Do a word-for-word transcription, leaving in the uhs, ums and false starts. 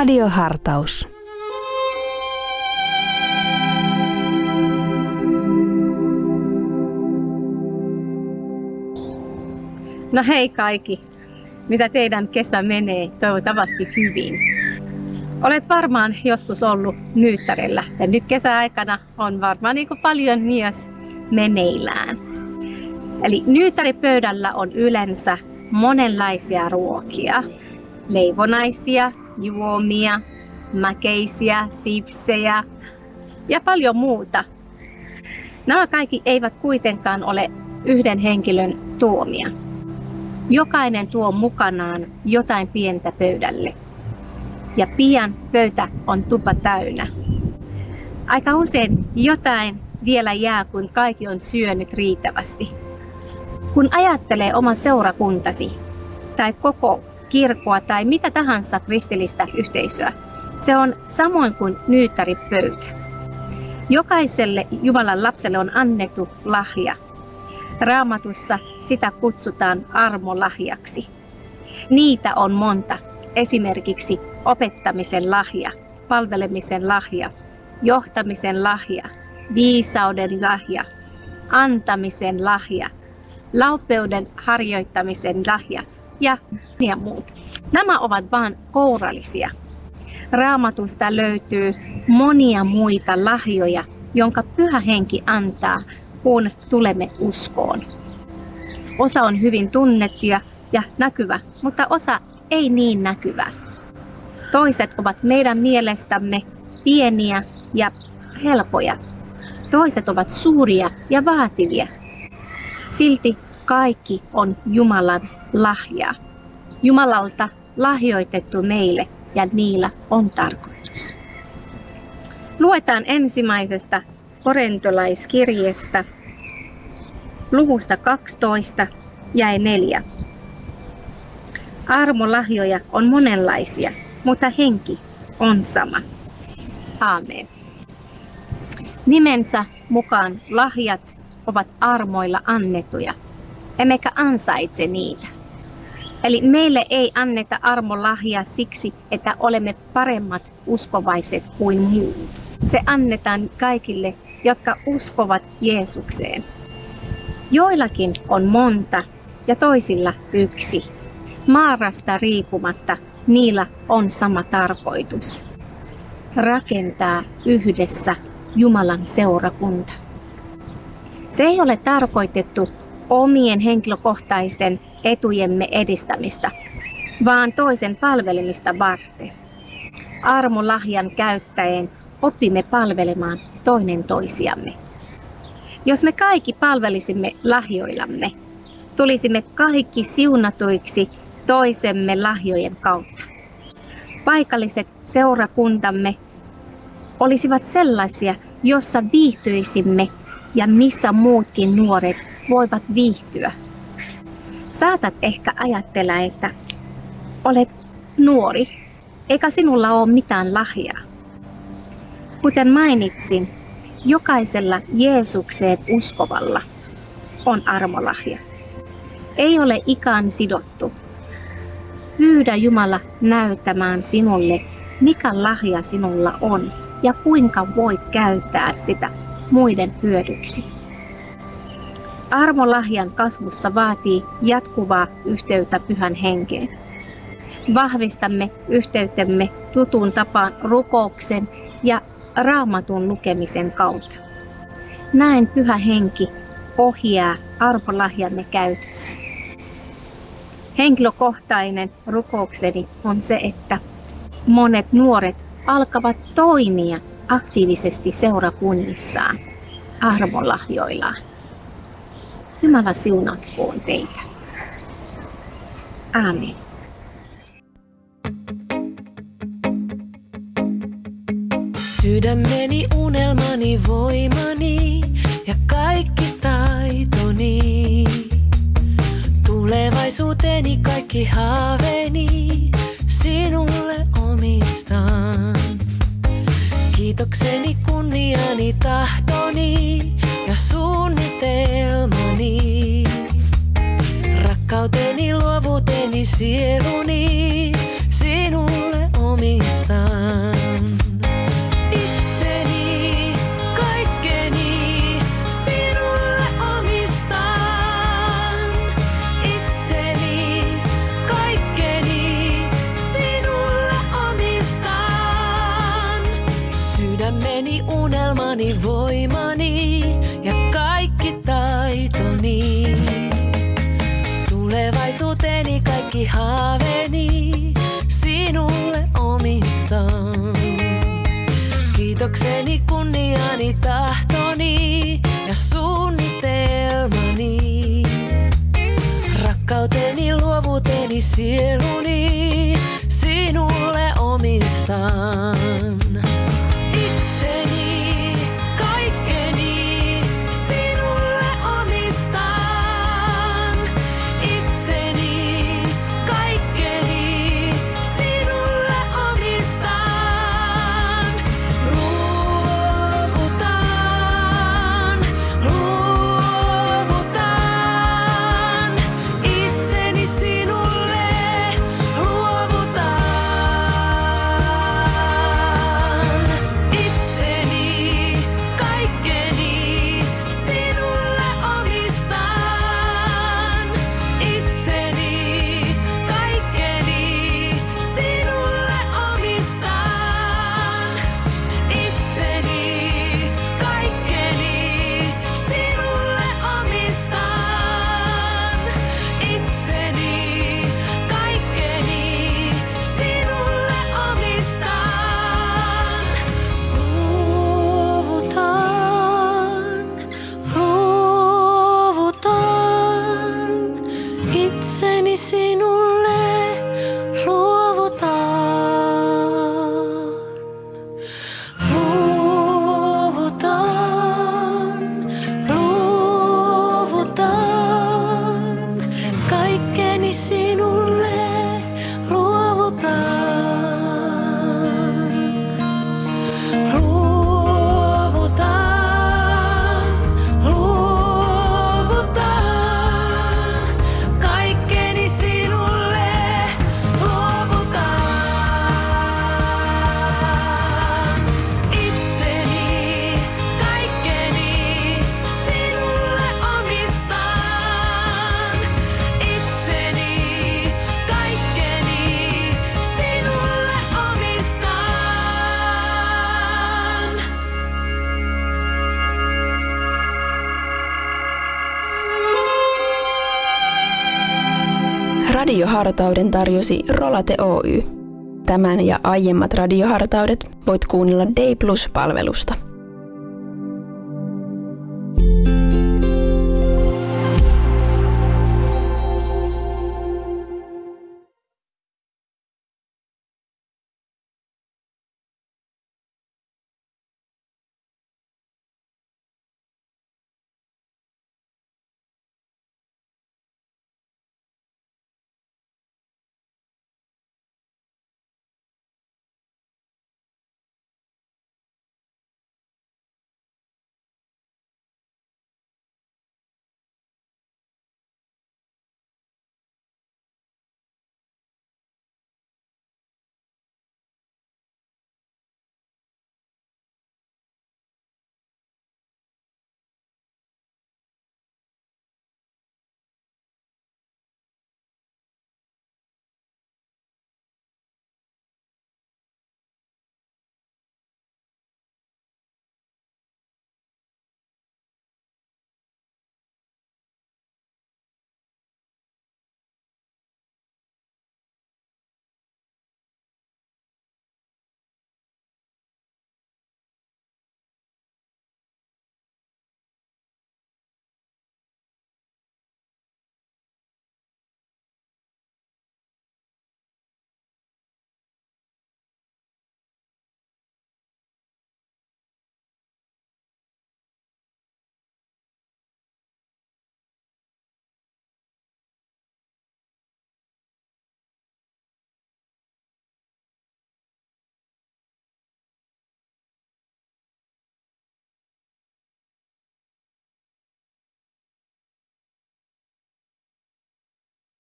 Radiohartaus. No hei kaikki, mitä teidän kesä menee? Toivottavasti hyvin. Olet varmaan joskus ollut Nyyttärillä ja nyt kesäaikana on varmaan niin kuin paljon myös meneillään. Eli Nyyttäripöydällä on yleensä monenlaisia ruokia. Leivonaisia, juomia, makeisia, sipsejä ja paljon muuta. Nämä kaikki eivät kuitenkaan ole yhden henkilön tuomia. Jokainen tuo mukanaan jotain pientä pöydälle. Ja pian pöytä on tupa täynnä. Aika usein jotain vielä jää, kun kaikki on syönyt riittävästi. Kun ajattelee oman seurakuntasi tai koko kirkkoa tai mitä tahansa kristillistä yhteisöä, se on samoin kuin nyyttäripöytä. Jokaiselle Jumalan lapselle on annettu lahja. Raamatussa sitä kutsutaan armolahjaksi. Niitä on monta. Esimerkiksi opettamisen lahja, palvelemisen lahja, johtamisen lahja, viisauden lahja, antamisen lahja, laupeuden harjoittamisen lahja ja, ja muut. Nämä ovat vain kourallisia. Raamatusta löytyy monia muita lahjoja, jonka Pyhä Henki antaa, kun tulemme uskoon. Osa on hyvin tunnettuja ja näkyvä, mutta osa ei niin näkyvä. Toiset ovat meidän mielestämme pieniä ja helpoja. Toiset ovat suuria ja vaativia. Silti kaikki on Jumalan lahjaa. Jumalalta lahjoitettu meille ja niillä on tarkoitus. Luetaan ensimmäisestä korintolaiskirjeestä luvusta kaksitoista jae neljä. Armolahjoja on monenlaisia, mutta henki on sama. Aamen. Nimensä mukaan lahjat ovat armoilla annettuja, emmekä ansaitse niitä. Eli meille ei anneta armolahjaa siksi, että olemme paremmat uskovaiset kuin muut. Se annetaan kaikille, jotka uskovat Jeesukseen. Joillakin on monta ja toisilla yksi. Maarasta riippumatta niillä on sama tarkoitus. Rakentaa yhdessä Jumalan seurakunta. Se ei ole tarkoitettu omien henkilökohtaisten etujemme edistämistä, vaan toisen palvelemista varten. Armolahjan käyttäen opimme palvelemaan toinen toisiamme. Jos me kaikki palvelisimme lahjoillamme, tulisimme kaikki siunatuiksi toisemme lahjojen kautta. Paikalliset seurakuntamme olisivat sellaisia, jossa viihtyisimme ja missä muutkin nuoret voivat viihtyä. Saatat ehkä ajatella, että olet nuori, eikä sinulla ole mitään lahjaa. Kuten mainitsin, jokaisella Jeesukseen uskovalla on armolahja. Ei ole ikään sidottu. Pyydä Jumala näyttämään sinulle, mikä lahja sinulla on ja kuinka voit käyttää sitä muiden hyödyksi. Armolahjan kasvussa vaatii jatkuvaa yhteyttä Pyhän Henkeen. Vahvistamme yhteytemme tutun tapaan rukouksen ja Raamatun lukemisen kautta. Näin Pyhä Henki ohjaa armolahjamme käytössä. Henkilökohtainen rukoukseni on se, että monet nuoret alkavat toimia aktiivisesti seurakunnissaan armolahjoillaan. Jumala siunatkoon teitä. Aamen. Sydämeni, unelmani, voimani ja kaikki taitoni. Tulevaisuuteni, kaikki haaveeni sinulle omistan. Kiitokseni, kunniani, tahtoni ja suunnitelmani. Rakkauteni, luovuuteni, sieluni sinulle omistan. omistan. Itseni, kaikkeni sinulle omistan. Itseni, kaikkeni sinulle omistan. Sydämeni, unelmani, voimani ja kaikki taitoni. Tulevaisuuteni, kaikki haaveeni sinulle omistan. Kiitokseni, kunniani, tahtoni ja suunnitelmani. Rakkauteni, luovuuteni, sieluni sinulle omistan. Itseni, kaikkeni sinulle omistan. Itseni, kaikkeni sinulle omistan. Luovutan, luovutan. Itseni sinulle luovutan. Itseni, kaikkeni sinulle omistan. Itseni, kaikkeni sinulle omistan. Itseni, kaikkeni sinulle omistan. Itseni, kaikkeni sinulle omistan. Luovutan, luovutan. Itseni sinulle luovutan. Luovutan, luovutan. Kaikkeni sinulle luovutan. Luovutan, luovutan. Kaikkeni sinulle luovutan. Itseni, kaikkeni sinulle omistan. Itseni, kaikkeni sinulle omistan. Radiohartauden tarjosi Rolate Oy. Tämän ja aiemmat radiohartaudet voit kuunnella Day Plus-palvelusta.